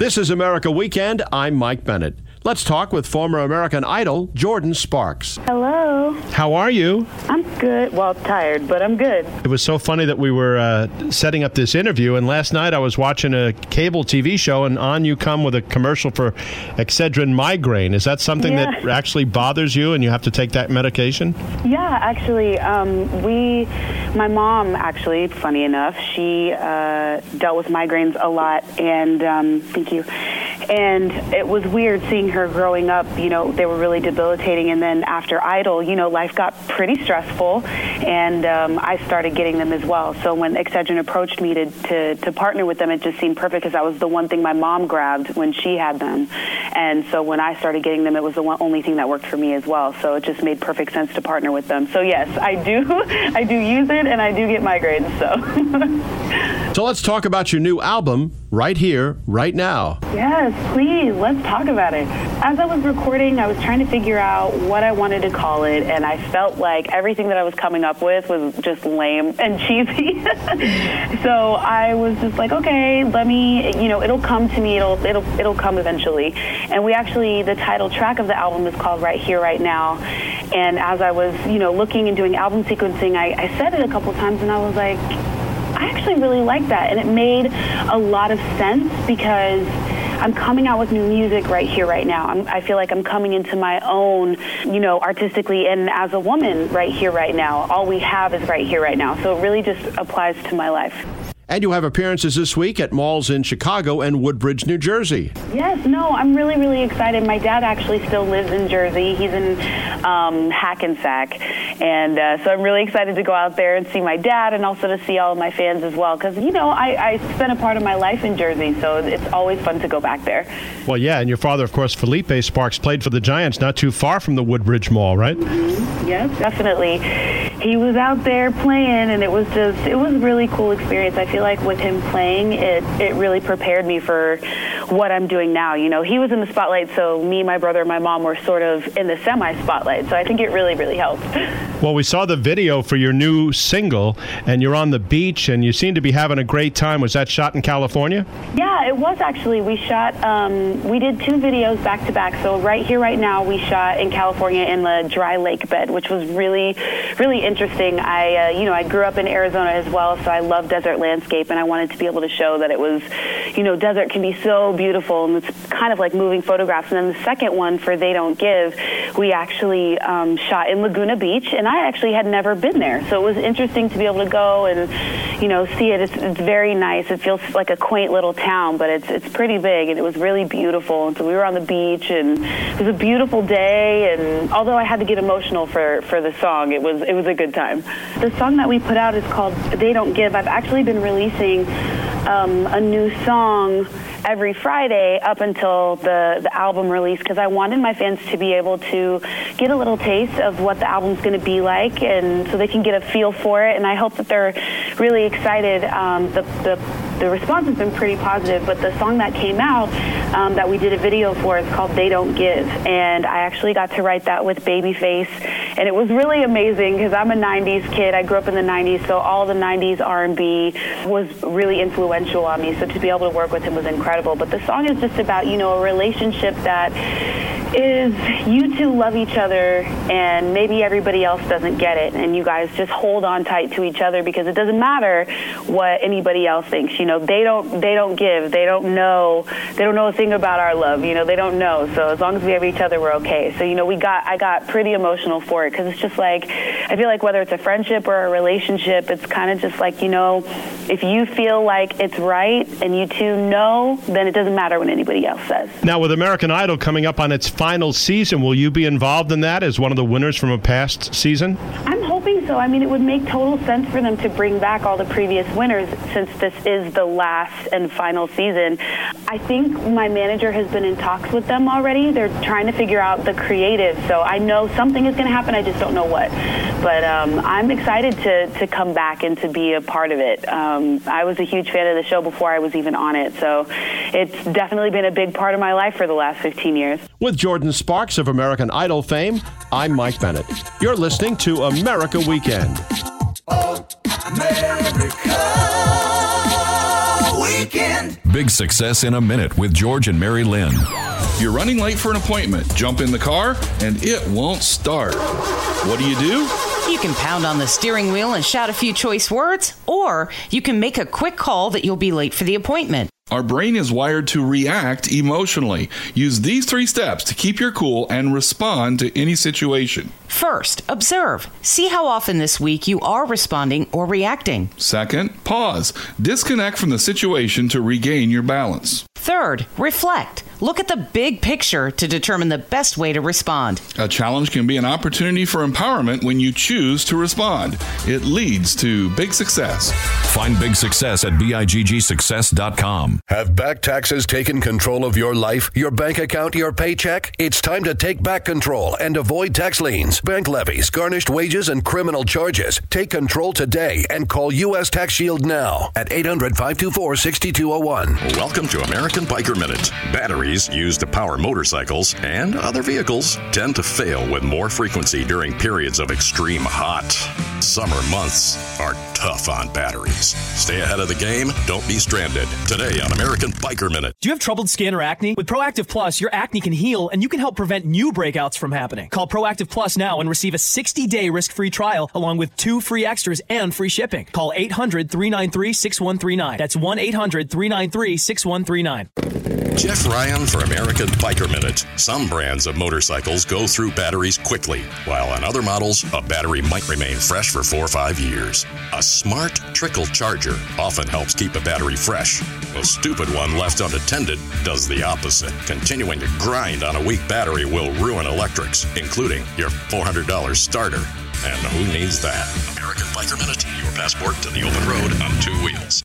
This is America Weekend. I'm Mike Bennett. Let's talk with former American Idol, Jordin Sparks. Hello. How are you? I'm good. Well, tired, but I'm good. It was so funny that we were setting up this interview, and last night I was watching a cable TV show, and on you come with a commercial for Excedrin migraine. Is that something that actually bothers you, and you have to take that medication? Yeah, actually, my mom, actually, funny enough, she dealt with migraines a lot, and thank you. And it was weird seeing her growing up. You know, they were really debilitating. And then after Idol, you know, life got pretty stressful, and I started getting them as well. So when Excedrin approached me to partner with them, it just seemed perfect because that was the one thing my mom grabbed when she had them. And so when I started getting them, it was the only thing that worked for me as well. So it just made perfect sense to partner with them. So yes, I do use it, and I do get migraines. So let's talk about your new album, Right Here, Right Now. Yes, please. Let's talk about it. As I was recording, I was trying to figure out what I wanted to call it, and I felt like everything that I was coming up with was just lame and cheesy. So I was just like, okay, let me, it'll come to me. It'll come eventually. And the title track of the album is called Right Here, Right Now. And as I was, looking and doing album sequencing, I said it a couple times, and I was like, I actually really like that. And it made a lot of sense because I'm coming out with new music right here, right now. I feel like I'm coming into my own, artistically and as a woman right here, right now. All we have is right here, right now. So it really just applies to my life. And you have appearances this week at malls in Chicago and Woodbridge, New Jersey. Yes, I'm really, really excited. My dad actually still lives in Jersey. He's in Hackensack. And so I'm really excited to go out there and see my dad and also to see all of my fans as well. Because, I spent a part of my life in Jersey, so it's always fun to go back there. Well, yeah, and your father, of course, Felipe Sparks, played for the Giants not too far from the Woodbridge Mall, right? Mm-hmm. Yes, definitely. He was out there playing, and it was a really cool experience. I feel like with him playing, it really prepared me for what I'm doing now. He was in the spotlight, so me, my brother, and my mom were sort of in the semi-spotlight. So I think it really, really helped. Well, we saw the video for your new single, and you're on the beach, and you seem to be having a great time. Was that shot in California? Yeah, it was actually. We shot, we did 2 videos back to back. So Right Here, Right Now, we shot in California in the dry lake bed, which was really, really interesting. I grew up in Arizona as well, so I love desert landscape, and I wanted to be able to show that it was, desert can be so beautiful, and it's kind of like moving photographs. And then the second one for They Don't Give, we actually shot in Laguna Beach, and I actually had never been there. So it was interesting to be able to go and, see it. It's very nice. It feels like a quaint little town, but it's pretty big, and it was really beautiful. And so we were on the beach, and it was a beautiful day. And although I had to get emotional for the song, it was a good time. The song that we put out is called They Don't Give. I've actually been releasing a new song every Friday up until the album release because I wanted my fans to be able to get a little taste of what the album's going to be like, and so they can get a feel for it. And I hope that they're really excited. The response has been pretty positive, but the song that came out that we did a video for is called They Don't Give, and I actually got to write that with Babyface, and it was really amazing because I'm a 90s kid. I grew up in the 90s, so all the 90s R&B was really influential on me, so to be able to work with him was incredible. But the song is just about, a relationship that is you two love each other and maybe everybody else doesn't get it, and you guys just hold on tight to each other because it doesn't matter what anybody else thinks. They don't give. They don't know a thing about our love. They don't know. So as long as we have each other, we're okay. So I got pretty emotional for it because it's just like I feel like whether it's a friendship or a relationship, it's kind of just like if you feel like it's right and you two know, then it doesn't matter what anybody else says. Now, with American Idol coming up on its final season, will you be involved in that as one of the winners from a past season? I'm hoping so. I mean, it would make total sense for them to bring back all the previous winners since this is the last and final season. I think my manager has been in talks with them already. They're trying to figure out the creative, so I know something is going to happen. I just don't know what. But I'm excited to come back and to be a part of it. I was a huge fan of the show before I was even on it, so it's definitely been a big part of my life for the last 15 years. With Jordin Sparks of American Idol fame, I'm Mike Bennett. You're listening to America Weekend. America Weekend. weekend. Big Success in a Minute with George and Mary Lynn. You're running late for an appointment. Jump in the car, and it won't start. What do? You can pound on the steering wheel and shout a few choice words, or you can make a quick call that you'll be late for the appointment. Our brain is wired to react emotionally. Use these 3 steps to keep your cool and respond to any situation. First, observe. See how often this week you are responding or reacting. Second, pause. Disconnect from the situation to regain your balance. Third, reflect. Look at the big picture to determine the best way to respond. A challenge can be an opportunity for empowerment when you choose to respond. It leads to big success. Find Big Success at BIGGsuccess.com. Have back taxes taken control of your life, your bank account, your paycheck? It's time to take back control and avoid tax liens, bank levies, garnished wages, and criminal charges. Take control today and call U.S. Tax Shield now at 800-524-6201. Welcome to American Biker Minute. Batteries used to power motorcycles and other vehicles tend to fail with more frequency during periods of extreme hot. Summer months are tough on batteries. Stay ahead of the game. Don't be stranded. Today on American Biker Minute. Do you have troubled skin or acne? With Proactive Plus, your acne can heal and you can help prevent new breakouts from happening. Call Proactive Plus now and receive a 60-day risk-free trial along with 2 free extras and free shipping. Call 800-393-6139. That's 1-800-393-6139. Jeff Ryan for American Biker Minute. Some brands of motorcycles go through batteries quickly, while on other models, a battery might remain fresh for 4 or 5 years. A smart trickle charger often helps keep a battery fresh. A stupid one left unattended does the opposite. Continuing to grind on a weak battery will ruin electrics, including your $400 starter. And who needs that? American Biker Minute, your passport to the open road on 2 wheels.